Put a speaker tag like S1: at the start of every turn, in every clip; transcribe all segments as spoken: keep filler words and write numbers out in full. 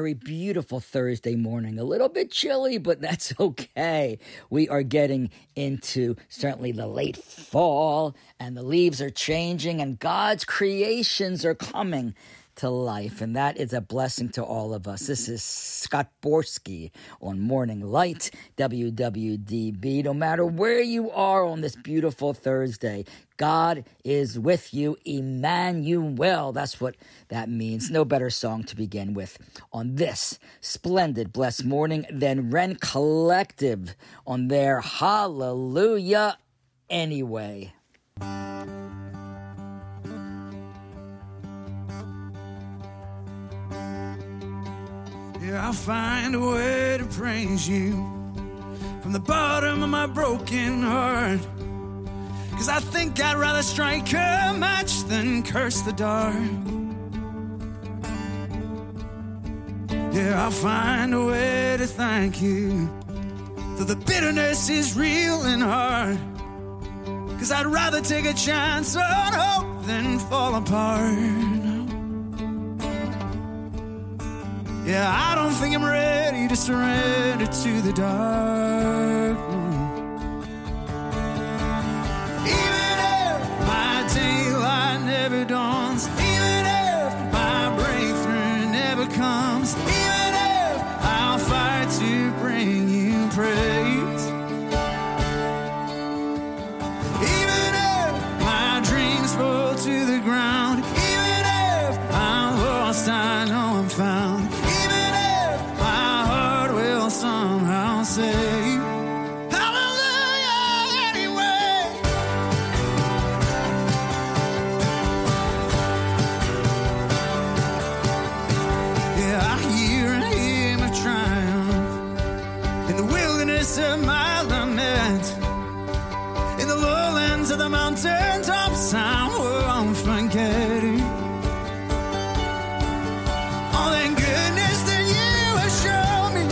S1: very beautiful Thursday morning. A little bit chilly, but that's okay. We are getting into certainly the late fall, and the leaves are changing, and God's creations are coming to life, and that is a blessing to all of us. This is Scott Borsky on Morning Light, W W D B. No matter where you are on this beautiful Thursday, God is with you, Emmanuel. That's what that means. No better song to begin with on this splendid, blessed morning than Rend Collective on their Hallelujah Anyway.
S2: Yeah, I'll find a way to praise you from the bottom of my broken heart. Cause I think I'd rather strike a match than curse the dark. Yeah, I'll find a way to thank you, though the bitterness is real and hard. Cause I'd rather take a chance on hope than fall apart. Yeah, I don't think I'm ready to surrender to the dark. Even if my daylight never dawns, even if my breakthrough never comes, even if I'll fight to bring you praise, even if my dreams fall to the ground, even if I'm lost, I know I'm found, somehow say hallelujah anyway. Yeah, I hear a hymn of triumph in the wilderness of my lament, in the lowlands of the mountain tops I won't forget it. All that goodness that you have shown me,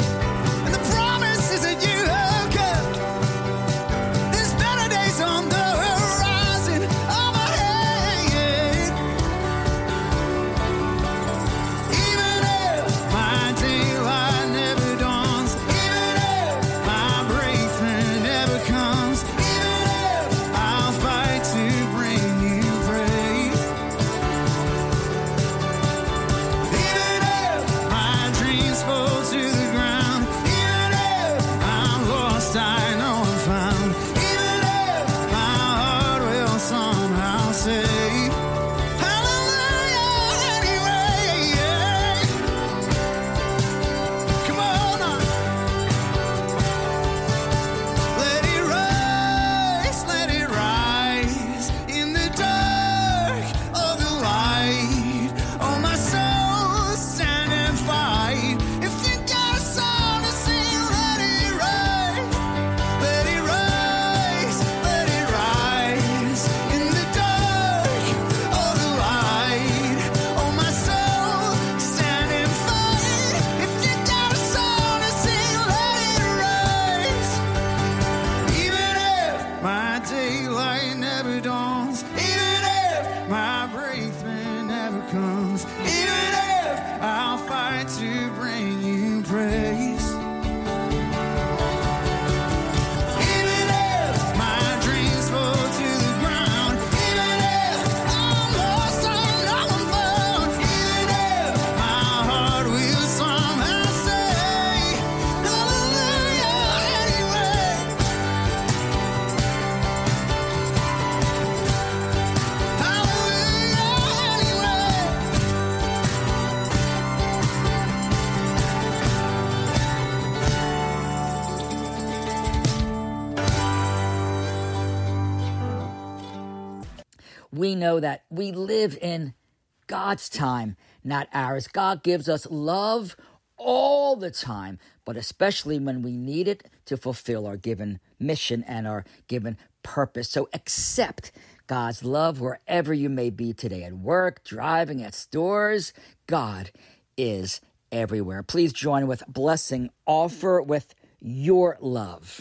S1: we know that we live in God's time, not ours. God gives us love all the time, but especially when we need it to fulfill our given mission and our given purpose. So accept God's love wherever you may be today, at work, driving, at stores. God is everywhere. Please join with blessing. Offer with your love.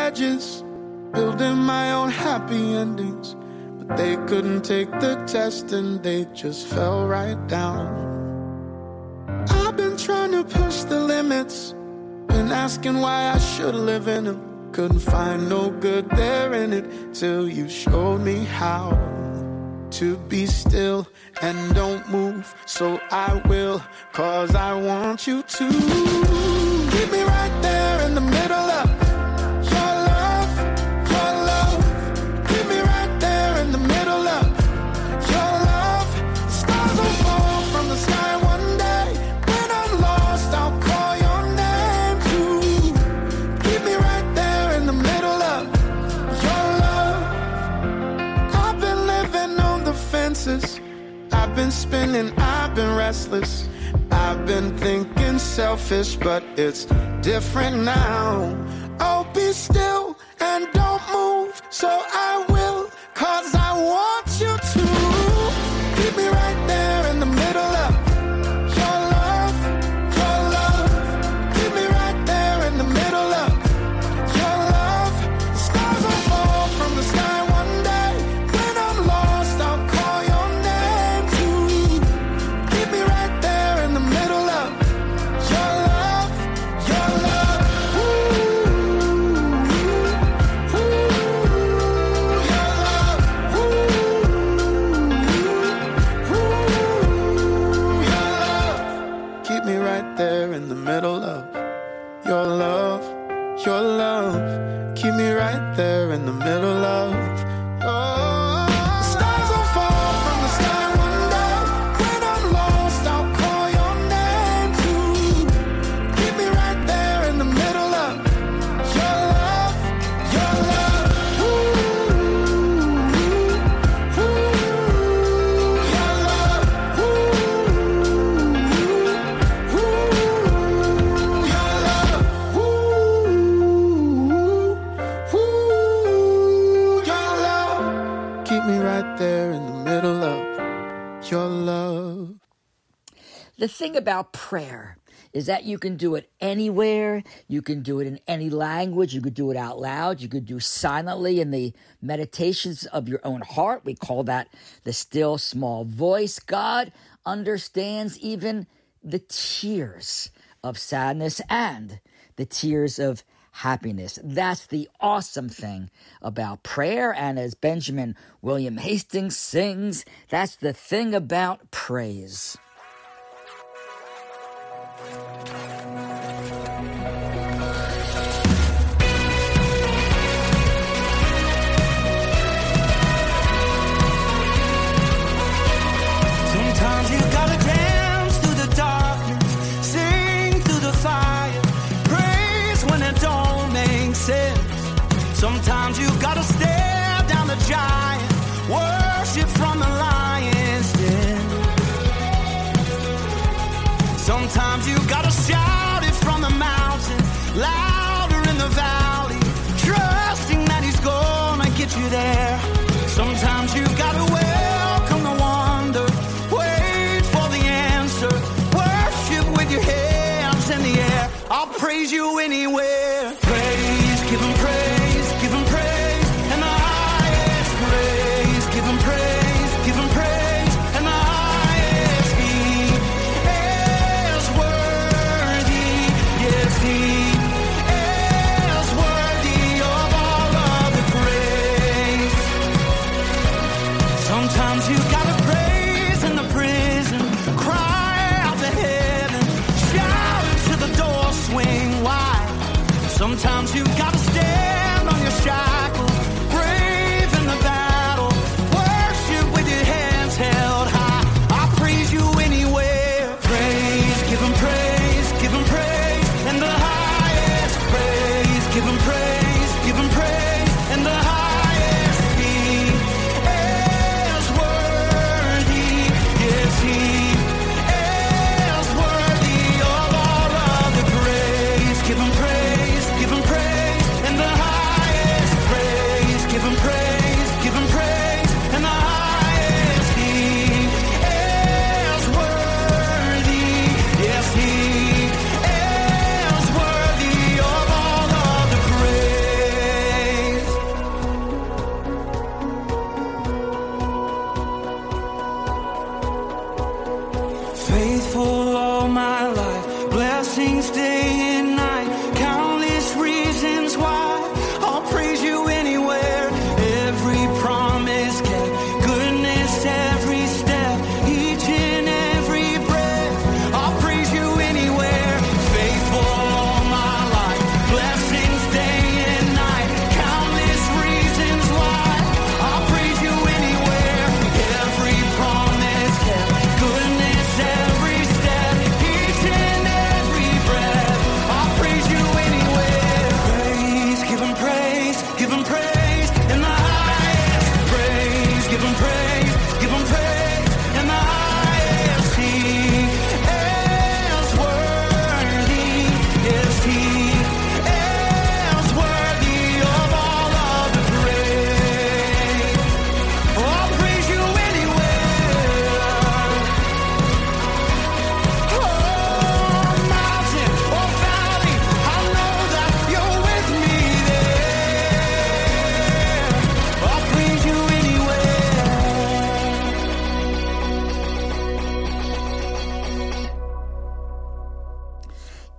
S2: edges, building my own happy endings. But they couldn't take the test and they just fell right down. I've been trying to push the limits, been asking why I should live in them. Couldn't find no good there in it till you showed me how to be still and don't move. So I will, cause I want you to keep me right there in the middle of your love, your love. Keep me right there in the middle of your love. The stars will fall from the sky one day. When I'm lost, I'll call your name too. Keep me right there in the middle of your love. I've been living on the fences, I've been spinning, I've been restless, I've been thinking selfish, but it's different now. Oh, be still and don't move, so I will, cause I want you to keep me right there in the middle of your love, your love. Keep me right there in the middle of your love. Stars will fall from the sky one day. When I'm lost, I'll call your name too. Keep me right there in the middle of your love, your love. Ooh, ooh, your love. Ooh, ooh, your love. Keep me right there in the middle of your love, your love. Keep me right there in the middle of your stars will fall from the sky one day. When I'm lost, I'll call your name too. Keep me right there in the middle of your love, your love. Ooh, ooh, your love. Ooh, ooh, your love. Ooh, ooh, your love. Keep me right there in the middle of your love.
S1: The thing about prayer is that you can do it anywhere. You can do it in any language. You could do it out loud. You could do silently in the meditations of your own heart. We call that the still small voice. God understands even the tears of sadness and the tears of happiness. That's the awesome thing about prayer. And as Benjamin William Hastings sings, that's the thing about praise.
S2: Sometimes you gotta dance through the darkness, sing through the fire, praise when it don't make sense. Sometimes you gotta stare down the giant, worship from the lion's den. Sometimes you gotta shout it from the mountain, louder in the valley, trusting that he's gonna get you there. Sometimes you gotta welcome the wonder, wait for the answer, worship with your hands in the air. I'll praise you anywhere. Praise, give him praise, give him praise, and the highest praise. Give him praise, give him praise, and the highest. He is worthy, yes, he is worthy of all of the praise. Sometimes you gotta praise in the prison, cry out to heaven, shout into the door, swing wide. Sometimes you gotta stand on your shackles, brave in the battle, worship with your hands held high. I'll praise you anywhere. Praise, give him praise, give him praise, and the highest praise. Give him praise, give him praise, and the highest. He is worthy, yes, he is worthy of all of the praise. Give him praise, give him praise, and the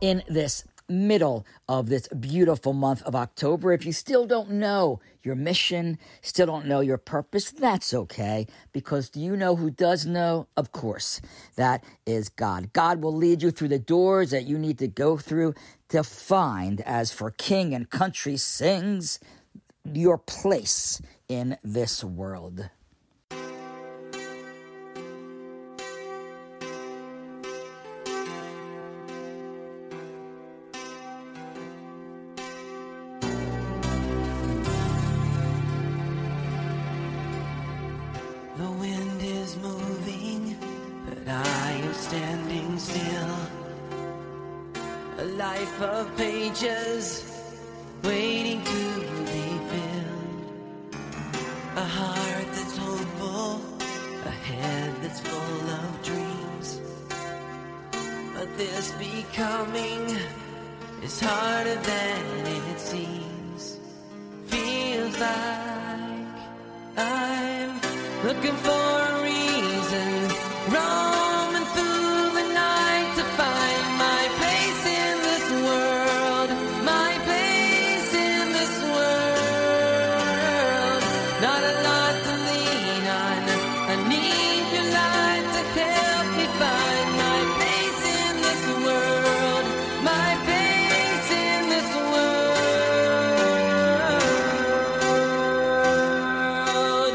S1: in this middle of this beautiful month of October. If you still don't know your mission, still don't know your purpose, that's okay, because do you know who does know? Of course, that is God. God will lead you through the doors that you need to go through to find, as for king and country sings, your place in this world.
S2: The wind is moving, but I am standing still. A life of pages waiting to be filled. A heart that's hopeful, a head that's full of dreams. But this becoming is harder than it seems. Feels like I'm looking for a reason, roaming through the night to find my place in this world, my place in this world. Not a lot to lean on, I need your light to help me find my place in this world, my place in this world.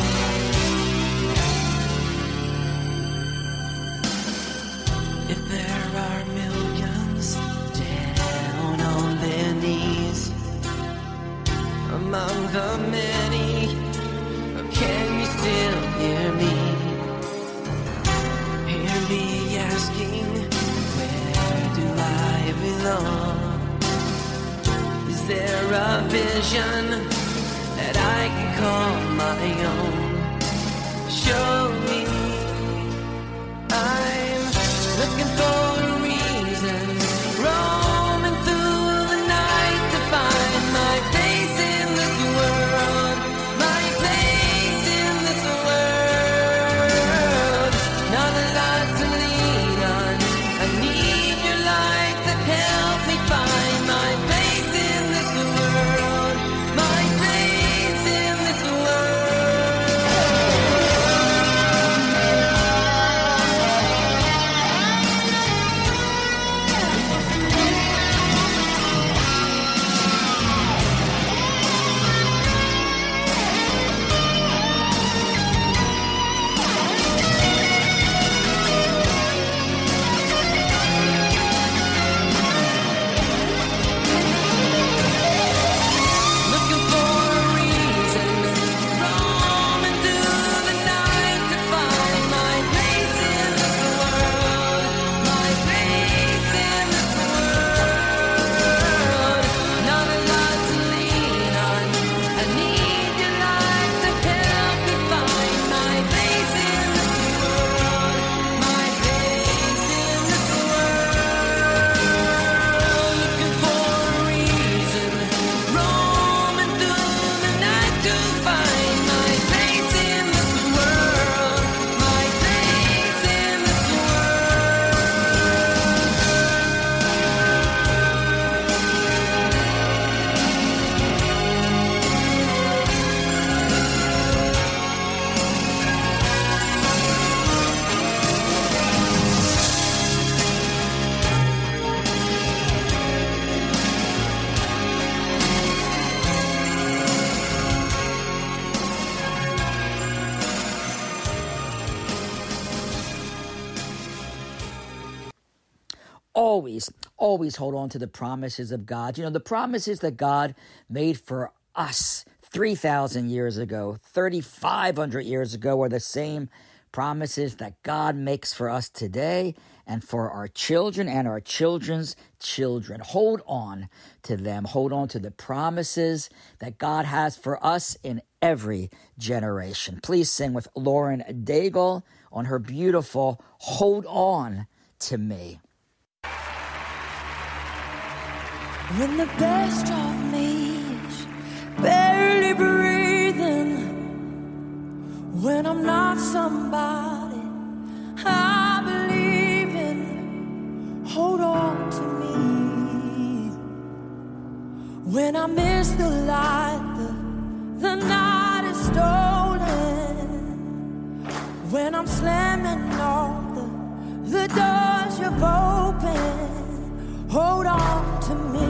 S2: If there are millions down on their knees among the many, can you still hear me? Hear me asking, where do I belong? Is there a vision that I can call my own? Show me. I'm looking for a reason, roaming through the night to find my place in this world, my place in this world. Not a lot to lean on, I need your light to help me find my place in this world, my place in this looking for a reason, roaming through the night to find my place in this world, my place in this world. Not a lot to lean on, I need your light to help me find my place in this world, my place in this world. Looking for a reason, roaming through the night to find my place in this world, my place in this
S1: Always, always hold on to the promises of God. You know, the promises that God made for us three thousand years ago, thirty-five hundred years ago, are the same promises that God makes for us today and for our children and our children's children. Hold on to them. Hold on to the promises that God has for us in every generation. Please sing with Lauren Daigle on her beautiful Hold On to Me.
S3: When the best of me is barely breathing, when I'm not somebody I believe in, hold on to me. When I miss the light, the, the night is stolen. When I'm slamming all the, the doors you've opened, hold on to me.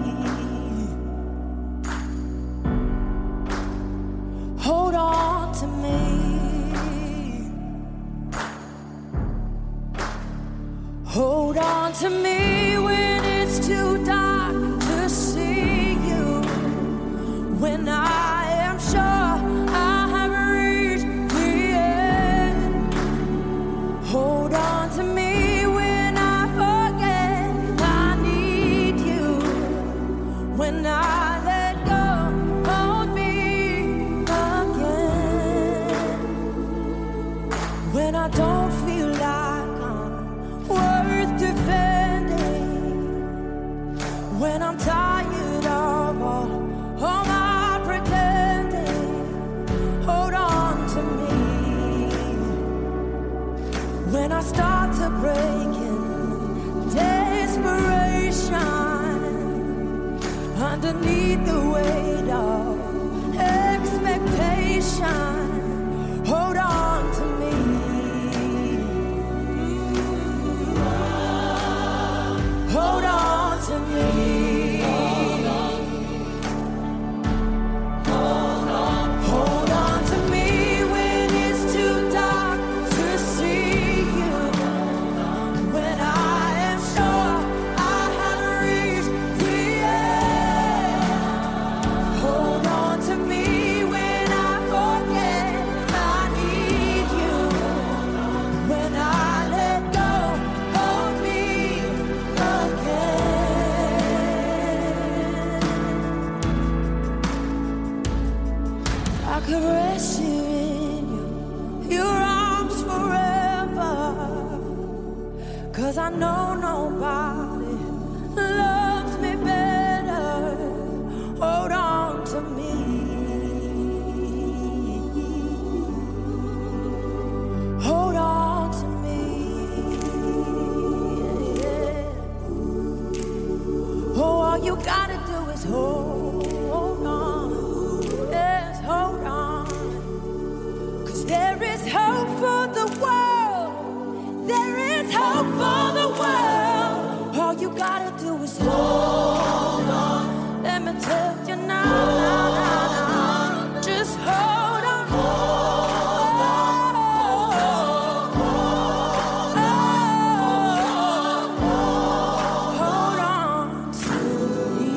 S3: Hold on to me. Hold on to me when it's too dark to see you. When I am sure I have reached the end. Hold on to me when I forget I need you. When I let go, hold me again. When I don't feel like I'm worth defending. When I'm tired of all, all my pretending. Hold on to me. When I start to break in desperation, underneath the weight of expectation, hold on to me. Hold on to me. Hold on to me when it's too dark to see you. When I am sure I have reached the end. Hold on to me when I forget I need you. When I let go, hold me again. I could rest here in you, your arms forever. 'Cause I know nobody loves me better. Hold on to me. Hold on to me. Oh, all you gotta do is hold on. Yes, hold on. 'Cause there is hope for the world. There is hope for the world. All you gotta do is hold on. Let me tell you now, now, now, now. Just hold on. Hold on. Hold on to me.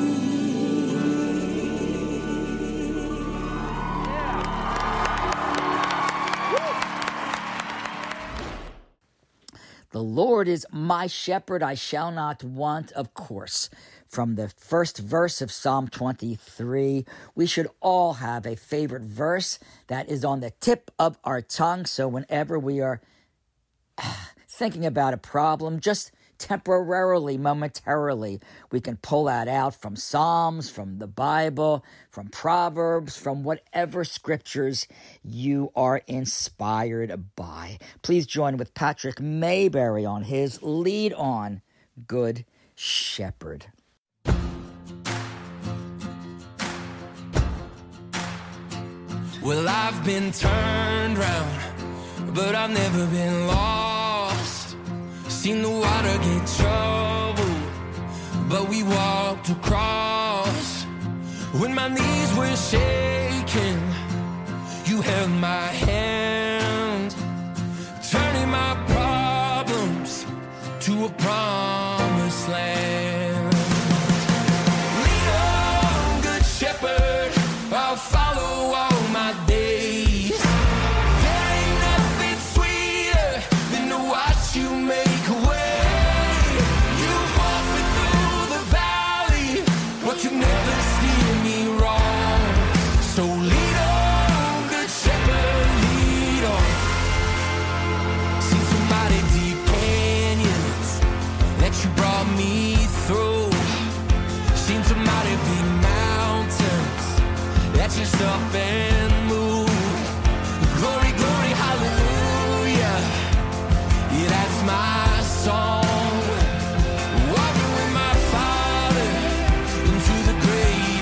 S1: The Lord is my shepherd, I shall not want, of course. From the first verse of Psalm twenty-three, we should all have a favorite verse that is on the tip of our tongue. So whenever we are thinking about a problem, just temporarily, momentarily, we can pull that out from Psalms, from the Bible, from Proverbs, from whatever scriptures you are inspired by. Please join with Patrick Mayberry on his lead on Good Shepherd.
S4: Well, I've been turned round, but I've never been lost. Seen the water get troubled, but we walked across. When my knees were shaking, you held my hand, turning my problems to a promised land. Lead on, good shepherd, I'll follow all my days. There ain't nothing sweeter than to watch you make a way. You've walked me through the valley, but you never steer me wrong. So lead on, good shepherd, lead on. Seen some mighty deep canyons that you brought me through. Seen some mighty big mountains that just up and move. Glory, glory, hallelujah. Yeah, that's my song. Walking with my Father into the grave.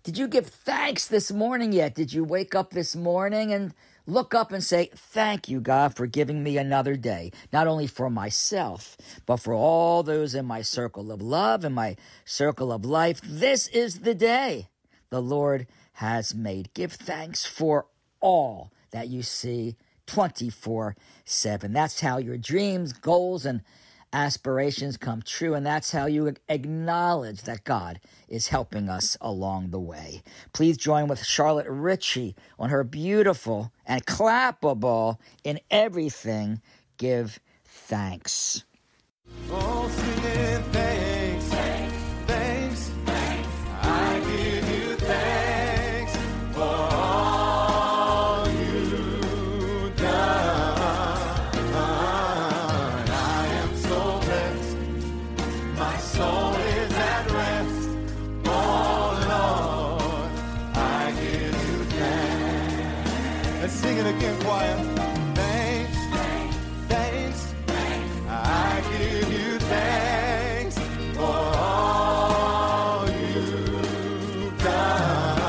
S1: Did you give thanks this morning yet? Did you wake up this morning and look up and say, thank you, God, for giving me another day, not only for myself, but for all those in my circle of love and my circle of life. This is the day the Lord has made. Give thanks for all that you see twenty-four seven. That's how your dreams, goals, and aspirations come true, and that's how you acknowledge that God is helping us along the way. Please join with Charlotte Ritchie on her beautiful and clappable In Everything Give Thanks.
S2: Oh, singing thanks, thanks, thanks. I give you thanks for all you've done. I am so blessed, my soul is at rest. Oh Lord, I give you thanks. Let's sing it again, choir. Thanks, thanks, I give you thanks for all you've done.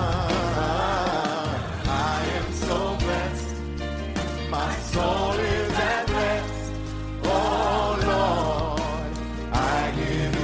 S2: I am so blessed, my soul is at rest. Oh Lord, I give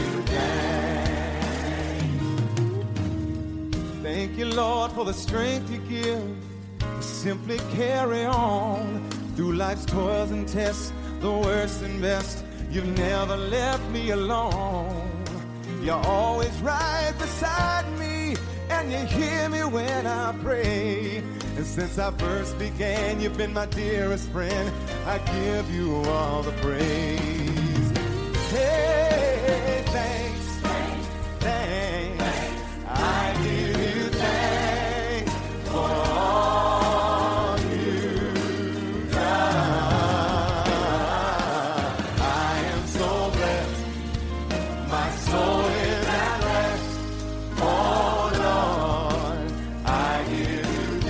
S2: you thanks. Thank you, Lord, for the strength you give to simply carry on through life's toils and tests, the worst and best. You've never left me alone. You're always right beside me, and you hear me when I pray. And since I first began, you've been my dearest friend. I give you all the praise. Hey, thanks, thanks, thanks. I give you thanks for all you've done. I am so blessed, my soul is at rest. Oh Lord, I give you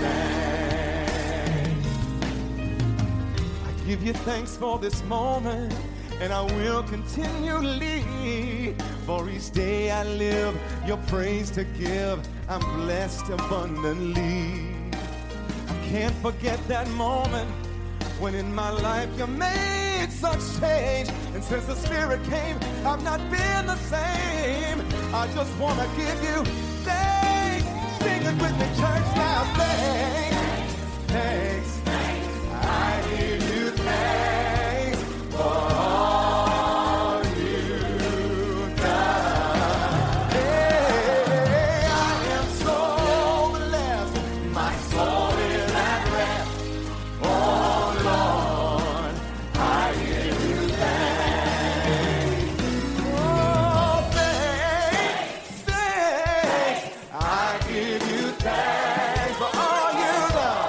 S2: thanks. I give you thanks for this moment, and I will continually. For each day I live, your praise to give, I'm blessed abundantly. I can't forget that moment when in my life you made such change. And since the Spirit came, I've not been the same. I just want to give you thanks. Sing it with me, church, now. Thanks, thanks, I give you thanks for all you've done. Hey, I am so blessed, my soul is at rest. Oh Lord, I give you thanks. Oh, thanks, thanks, I give you thanks for all you've done.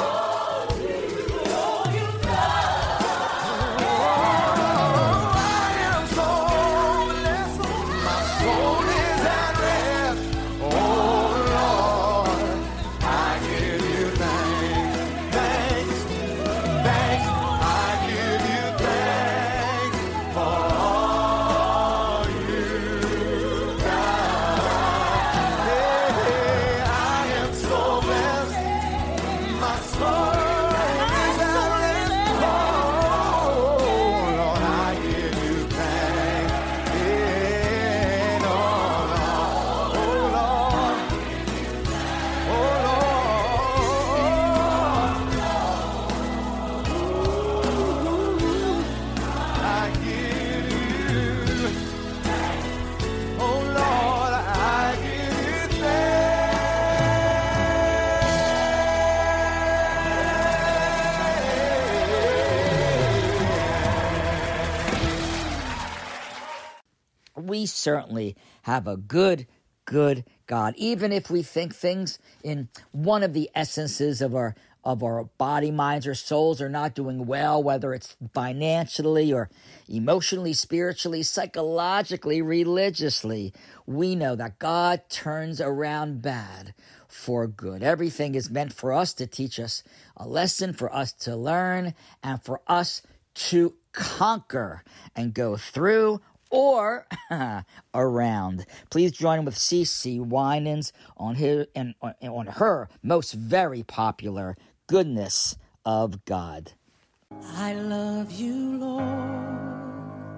S1: We certainly have a good, good God. Even if we think things in one of the essences of our of our body, minds, or souls are not doing well, whether it's financially or emotionally, spiritually, psychologically, religiously, we know that God turns around bad for good. Everything is meant for us to teach us a lesson, for us to learn, and for us to conquer and go through or around. Please join with CeCe Winans on his and on her most very popular Goodness of God.
S3: I love you, Lord,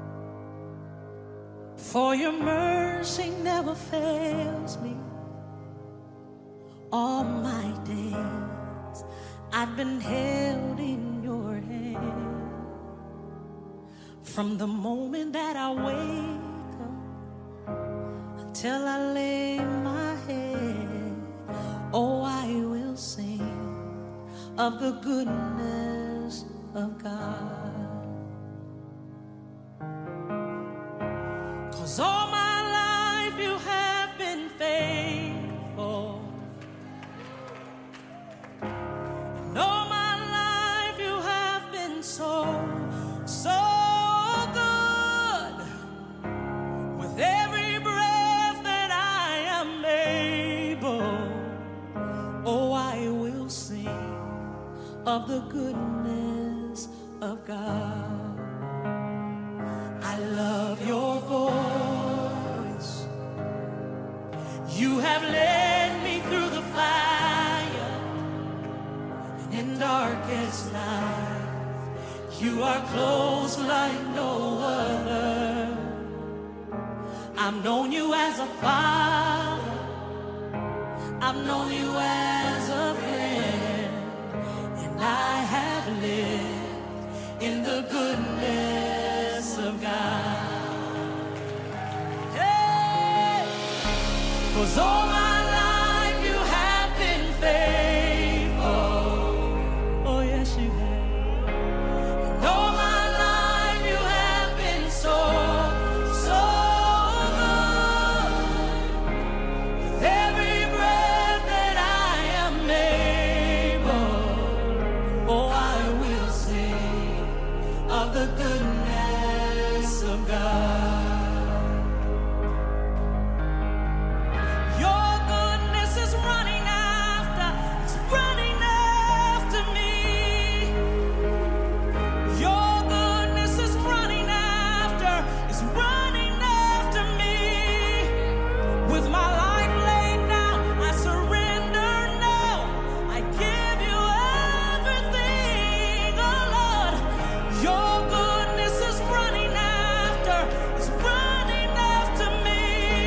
S3: for your mercy never fails me. All my days I've been held in your hand. From the moment that I wake up until I lay my head, oh, I will sing of the goodness of God. 'Cause all my life you have been faithful, and all my life you have been so, so good. With every breath that I am able, oh, I will sing of the goodness of God. I love your voice. You have led me through the fire, and in darkest night, you are close like no other. I've known you as a father, I've known you as a friend, and I have lived in the goodness of God. Hey! 'Cause all my life you have been faithful. Oh yes you have. And all my life you have been so, so good. With every breath that I am able, oh I will sing of the goodness of God. Your goodness is running after, it's running after me. Your goodness is running after, it's running after me. With my life laid down, I surrender now. I give you everything, oh Lord. Your goodness is running after, it's running after me.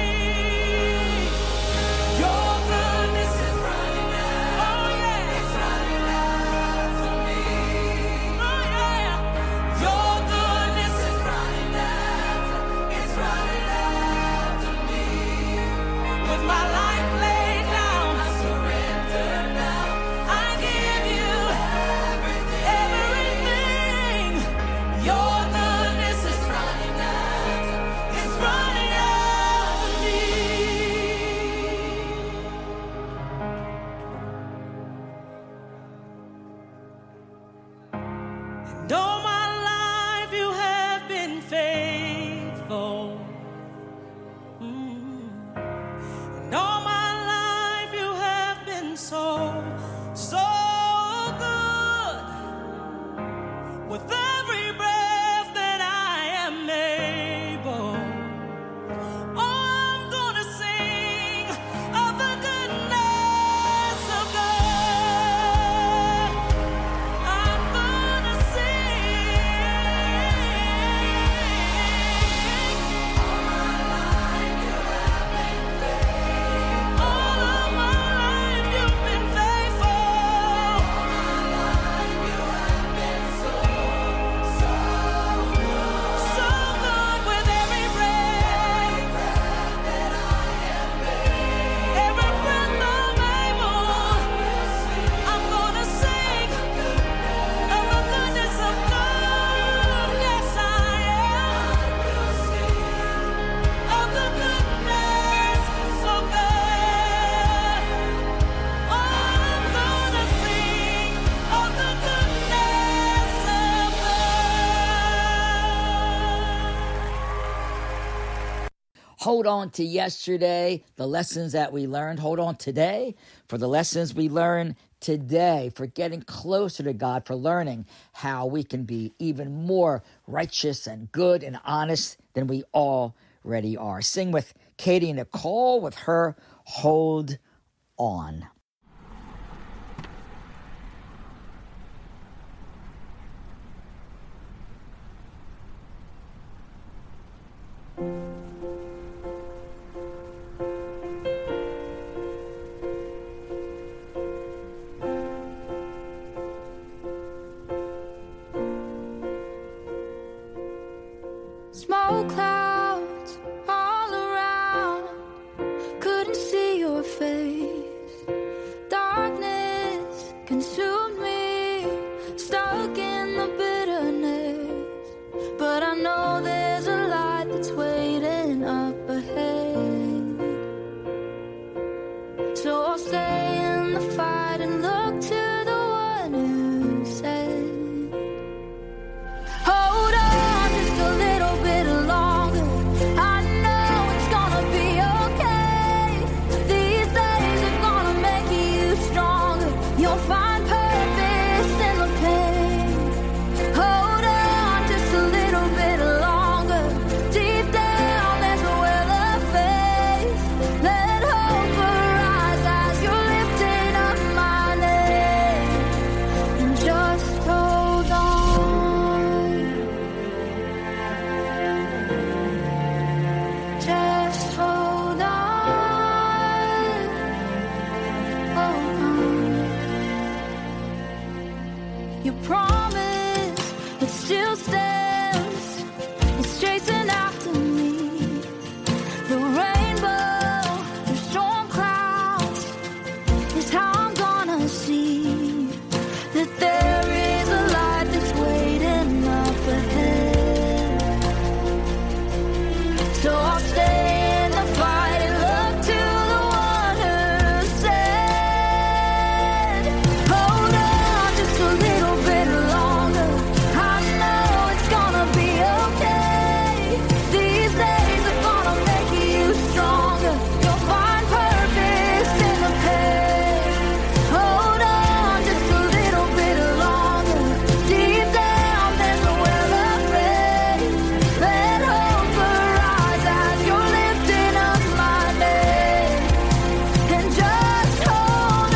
S3: Your goodness is running after, oh yeah, it's running after me. Oh yeah, your goodness is running after, it's running after me. With my life laid down, I surrender now. I give you everything. Your goodness is running after, it's running after me. And all my life you have been faithful. Mm. And all my life you have been so, so good. With every breath that I am able, oh, I'm gonna sing of the goodness of God. I'm gonna sing. All my life you have been faithful. All of my life you've been faithful. All my life you have been so, so good. So good with every breath that I am able. Every breath I'm able, I'm gonna sing of the goodness of God. Yes, I am. Of the goodness of God. Oh, I'm gonna sing of the goodness of God.
S1: Hold on to yesterday, the lessons that we learned. Hold on today for the lessons we learn today, for getting closer to God, for learning how we can be even more righteous and good and honest than we already are. Sing with Katie Nicole with her Hold On.
S3: Smoke clouds all around, couldn't see your face. Darkness consumed me, stuck in the bitterness. But I know there's a light that's waiting up ahead. So I'll stay in the fight and look to the one who said, hold on just a little bit longer. I know it's gonna be okay. These days are gonna make you stronger. You'll find purpose in the pain. Hold on just a little bit longer. Deep down there's a well of faith. Let hope arise as you're lifting up my name. And just hold on. Just hold on. Hold on. Your promise, it still stands. It's chasing after me. The rainbow, the storm clouds is how I'm gonna see that there is a light that's waiting up ahead. So I'll stay in the fight and look to the one who said, hold on just a little bit longer. I know it's gonna be okay. These days are gonna make you stronger. You'll find purpose in the pain. Hold on just a little bit longer. Deep down there's a well of faith. Let hope arise as you're lifting up my name. And just hold on.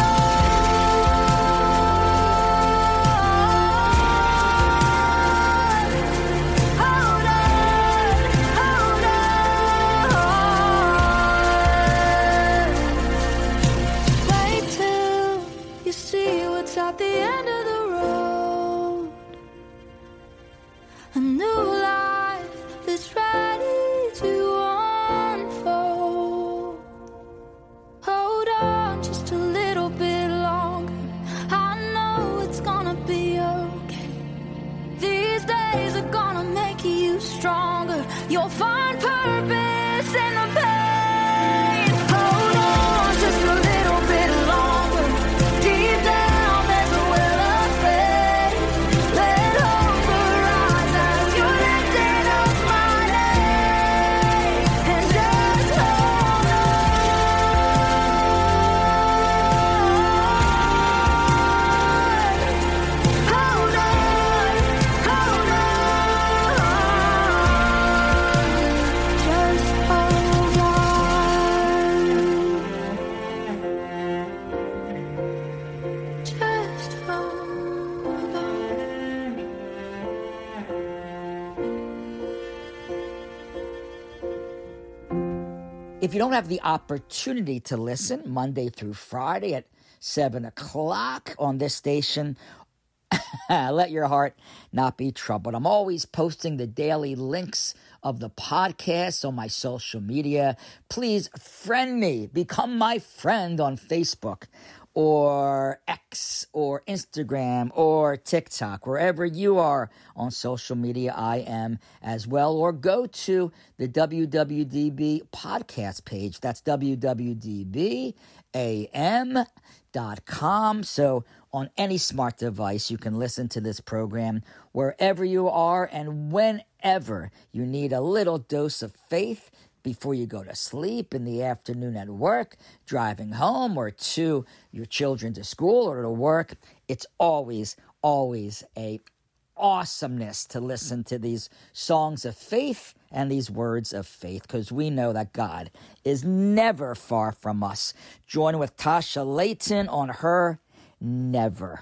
S3: Hold on, hold on. Wait till you see what's at the end of the road. A new life is ready to unfold. Hold on just a little bit longer. I know it's gonna be okay. These days are gonna make you stronger. You'll find purpose in the pain. Hold on just a little bit longer. Deep down there's a well of faith. Let hope arise as you're lifting up my name. And just hold on. Hold on, hold on. Just hold on. Just hold on.
S1: If you don't have the opportunity to listen Monday through Friday at seven o'clock on this station, let your heart not be troubled. I'm always posting the daily links of the podcast on my social media. Please friend me, become my friend on Facebook or X or Instagram or TikTok. Wherever you are on social media, I am as well. Or go to the W W D B podcast page. That's w w d b a m dot com. So on any smart device, you can listen to this program wherever you are and whenever you need a little dose of faith, before you go to sleep, in the afternoon at work, driving home, or to your children to school or to work. It's always, always a awesomeness to listen to these songs of faith and these words of faith, because we know that God is never far from us. Join with Tasha Layton on her Never.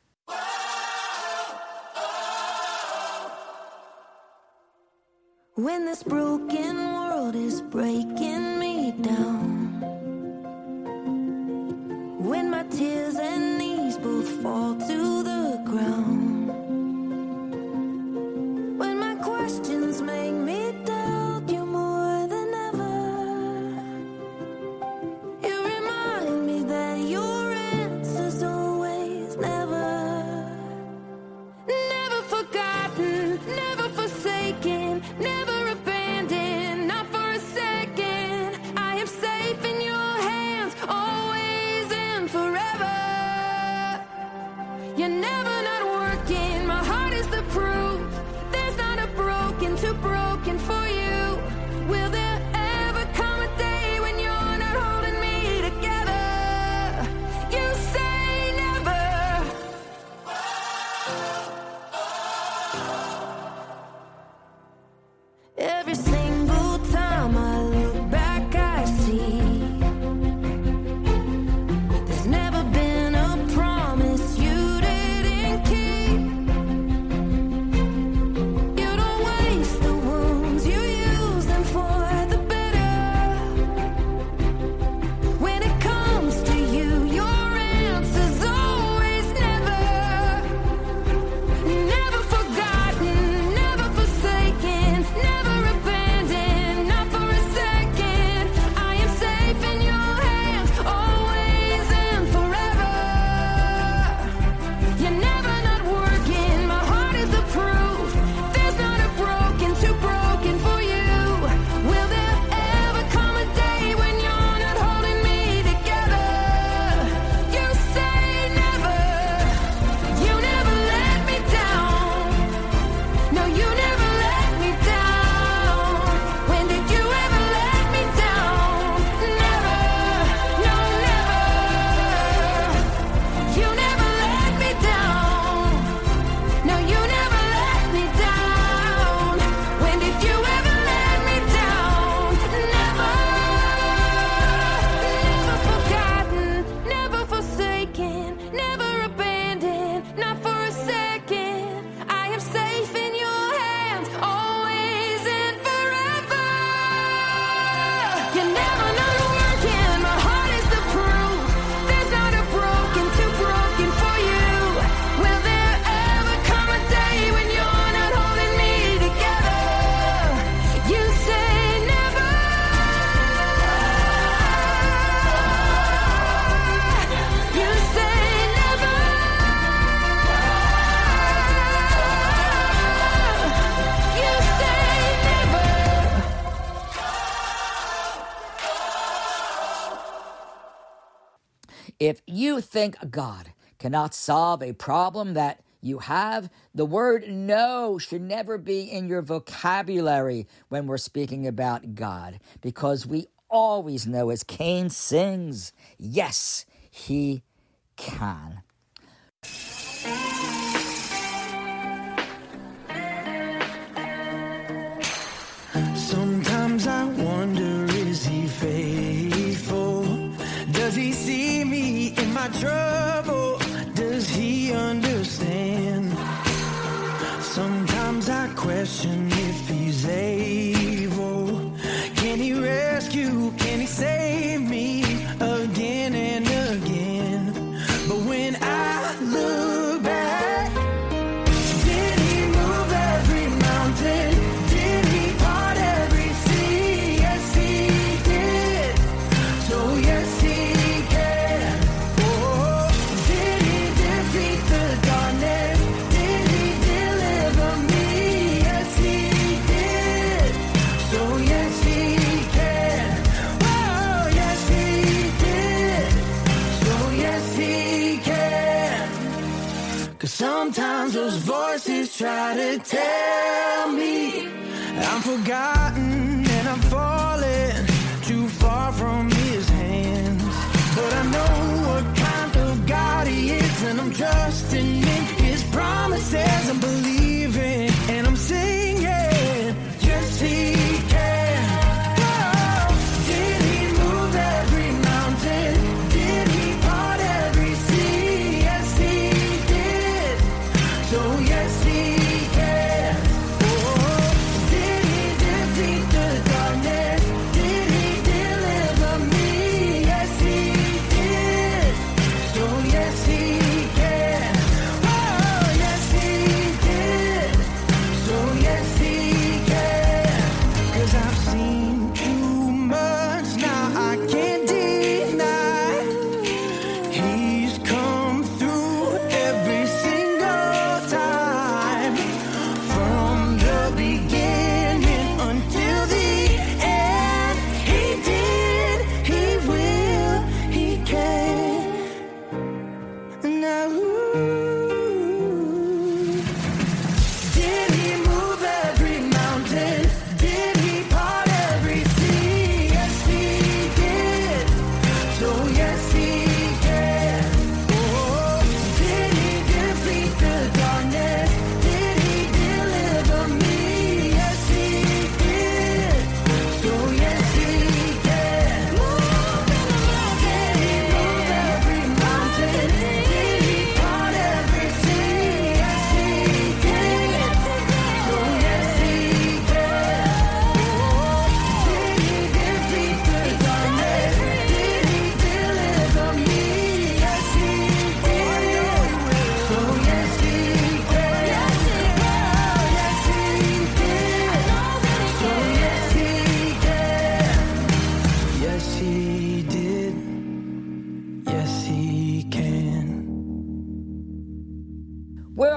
S3: When this broken world is breaking me down, when my tears and knees both fall to the ground, when my questions make me doubt you more than ever, you remind me that your answer's always never. Never forgotten, never forsaken, never abandoned, not for a second. I am safe in your hands, always and forever. You're never not working, my heart is the proof. There's not a broken too broken for you. Will there ever come a day when you're not holding me together? You say never. Every single time I look back, I see there's never been a promise you didn't keep. You don't waste the wounds, you use them for the better. When it comes to you, your answer's always never. Never forgotten, never forsaken, never abandoned, not for a second. I am safe in your hands, always and forever. You're never not working, my heart is the proof. There's not a broken too broken for you. Will there ever come a day when you're not holding me together? You say never. You never let me down. No, you never let me down. When did you ever let me down? Never, no, never. You never let me down. No, you never let me down. When did you ever let me down? Never. Never forgotten, never forsaken, never abandoned, not for a second. I am safe in your hands, always and forever. You're never not working, my heart is the proof. There's not a broken too broken for you. Will there ever come a day when you're not holding me together? You say never. You say never. You say never.
S1: If you think God cannot solve a problem that you have, the word no should never be in your vocabulary when we're speaking about God, because we always know, as Cain sings, yes, he can.
S2: Sometimes I wonder, is he faithful? Does he see me in my trouble? Does he understand? Sometimes I question if he's able. Can he rescue? Can he save me again and again? But when I look back, did he move every mountain? Did he part every sea? Yes, he did. So yes, he can. Oh, did he defeat the darkness? Did he deliver me? Yes, he did. So yes, he can. Oh, yes, he did. So yes, he can. 'Cause sometimes those voices try to tell me I'm forgotten and I'm falling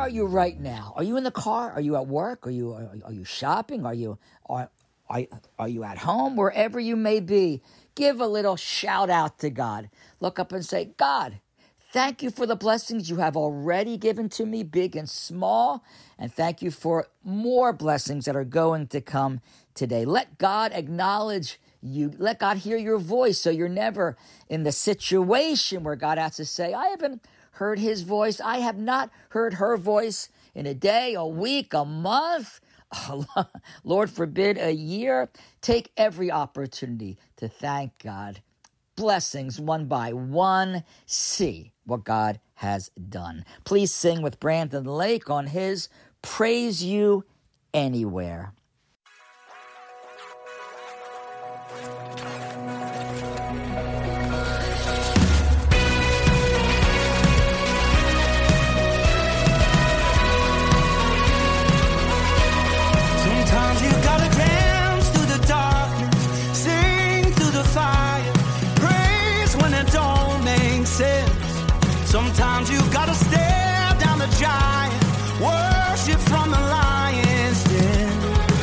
S1: are you right now? Are you in the car? Are you at work? Are you are, are you shopping? Are you are, are are you at home? Wherever you may be, give a little shout out to God. Look up and say, God, thank you for the blessings you have already given to me, big and small, and thank you for more blessings that are going to come today. Let God acknowledge you. Let God hear your voice, so you're never in the situation where God has to say, I haven't heard his voice. I have not heard her voice in a day, a week, a month, Lord forbid, a year. Take every opportunity to thank God. Blessings one by one. See what God has done. Please sing with Brandon Lake on his Praise You Anywhere.
S2: Sometimes you gotta dance through the darkness, sing through the fire, praise when it don't make sense. Sometimes you gotta stare down the giant, worship from the lion's den.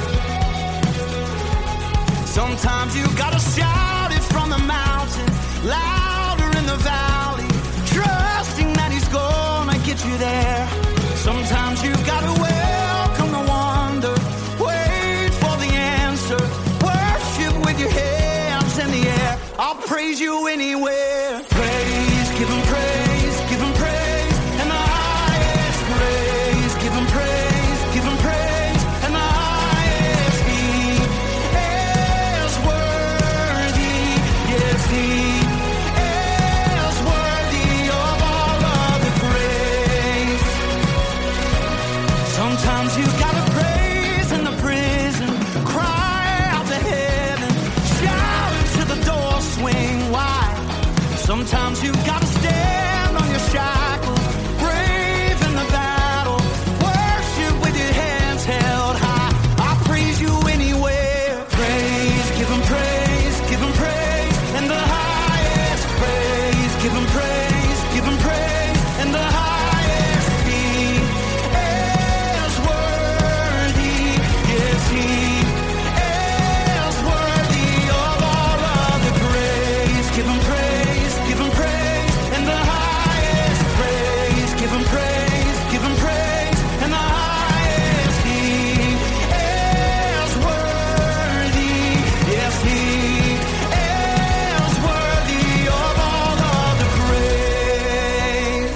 S2: Sometimes you gotta shout it from the mountain, louder in the valley, trusting that he's gonna get you there. Sometimes you gotta welcome the wonder, wait for the answer, worship with your hands in the air. I'll praise you anywhere. Praise, give him praise, give him praise, and the highest praise. Give him praise, give him praise, and the highest. He is worthy, yes, he is worthy of all of the praise. Sometimes you gotta praise in the prison, cry out to heaven, shout until the door swing wide. Sometimes you gotta stand on your shackles, brave in the battle, worship with your hands held high. I praise you anywhere. Praise, give him praise, give him praise, and the highest praise. Give him praise, give him praise, and the highest. He is worthy, yes, he is worthy of all of the praise. Give him praise, give him praise, and the highest praise. Give him praise, give him praise, and the highest. He is worthy, yes, he is worthy of all of the praise.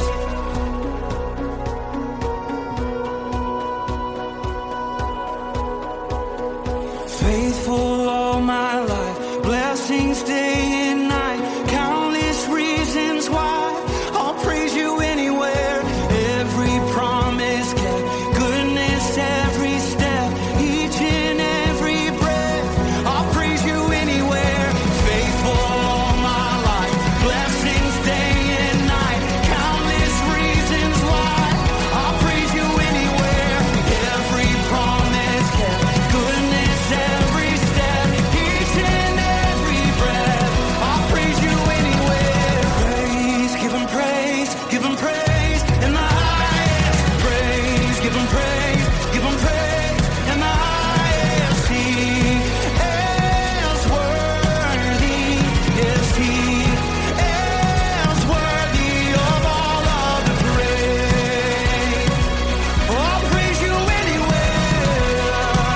S2: Faithful all my life, blessings day and night, countless reasons why I'll praise you anywhere. Every promise kept, goodness every step, each and every breath, I'll praise you anywhere. Faithful all my life, blessings day and night, countless reasons why I'll praise you anywhere. Every promise kept, goodness every step, each and every breath, I'll praise you anywhere. Praise, give him praise, give him praise, and the highest praise. Give him praise, give him praise, and the highest. He is worthy, yes, he is worthy of all of the praise. Oh, I'll praise you anywhere.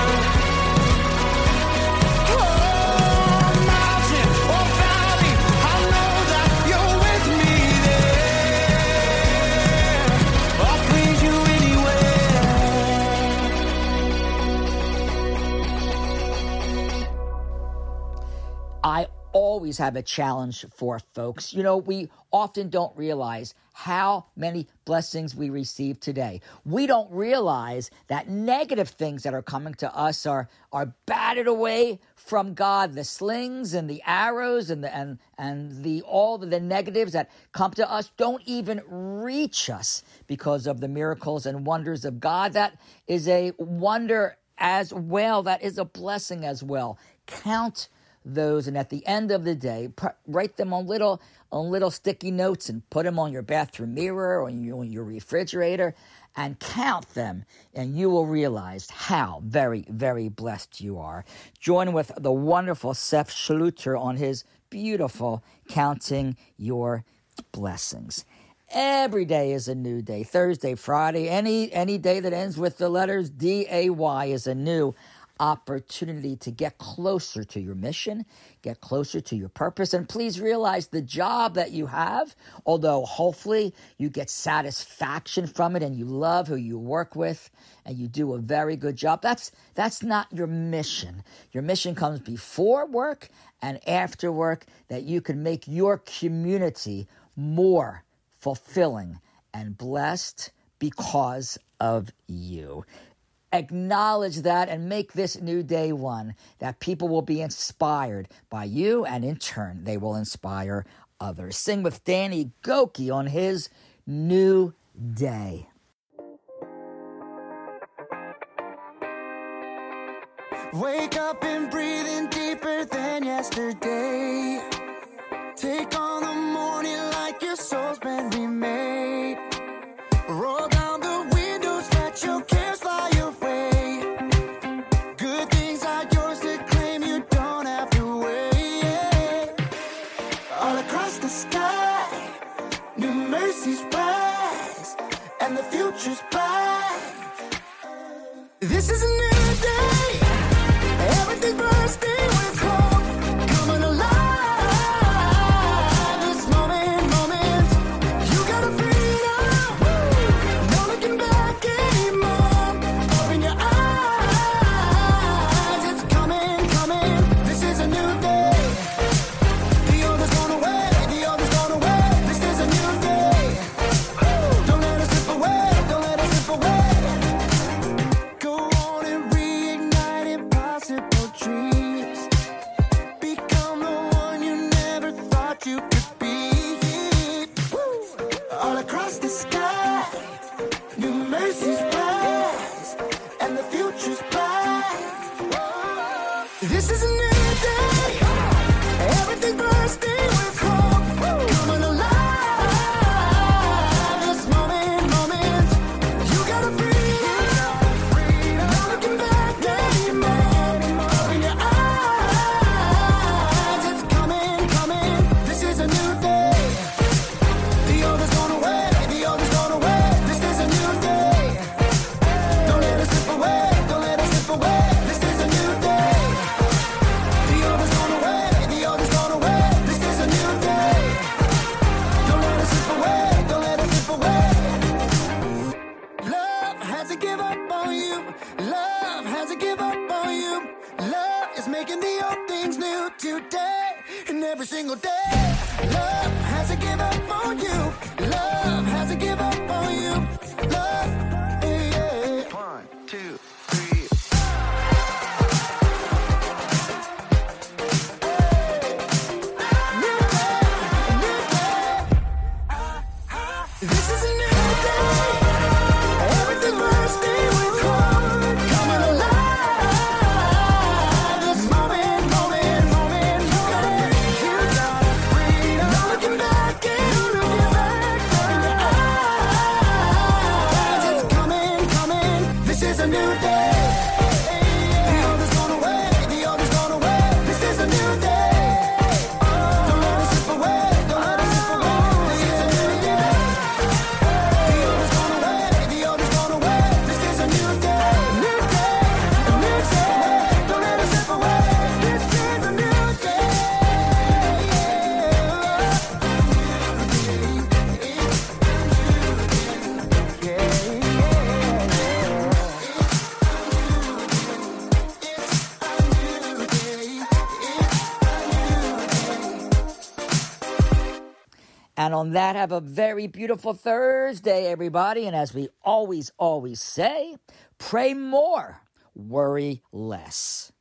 S2: Oh, mountain or valley, I know that you're with me there. I'll praise you anywhere.
S1: I always have a challenge for folks. You know, we often don't realize how many blessings we receive today. We don't realize that negative things that are coming to us are, are batted away from God. The slings and the arrows and the and and the all the negatives that come to us don't even reach us because of the miracles and wonders of God. That is a wonder as well. That is a blessing as well. Count those, and at the end of the day, pr- write them on little on little sticky notes and put them on your bathroom mirror or on your, on your refrigerator, and count them, and you will realize how very, very blessed you are. Join with the wonderful Seth Schluter on his beautiful Counting Your Blessings. Every day is a new day. Thursday, Friday, any any day that ends with the letters D A Y is a new opportunity to get closer to your mission, get closer to your purpose, and please realize the job that you have, although hopefully you get satisfaction from it and you love who you work with and you do a very good job, that's that's not your mission. Your mission comes before work and after work, that you can make your community more fulfilling and blessed because of you. Acknowledge that and make this new day one that people will be inspired by you, and in turn, they will inspire others. Sing with Danny Gokey on his New Day.
S2: Wake up and breathe in deeper than yesterday. Take on the morning like your soul's been remade. Roll down the windows, let your cares fly away. Good things are yours to claim, you don't have to wait. All across the sky, new mercies rise, and the future's bright. This is a new day, everything's bursting with hope, coming alive. This is a new day, everything bursting with hope, coming alive. This moment, moment, you gotta breathe, no looking back anymore. Open your eyes, it's coming, coming. This is a new day, the old is gone away, the old is gone away. This is a new day, don't let it slip away, don't let it slip away. This is a new day. Making the old things new today and every single day. Love hasn't given up on you. Love hasn't given up on you. Love, yeah, yeah. One, two, three. New day, new day. This is a new day. Everything bursting with hope, coming alive.
S1: And on that, have a very beautiful Thursday, everybody. And as we always, always say, pray more, worry less.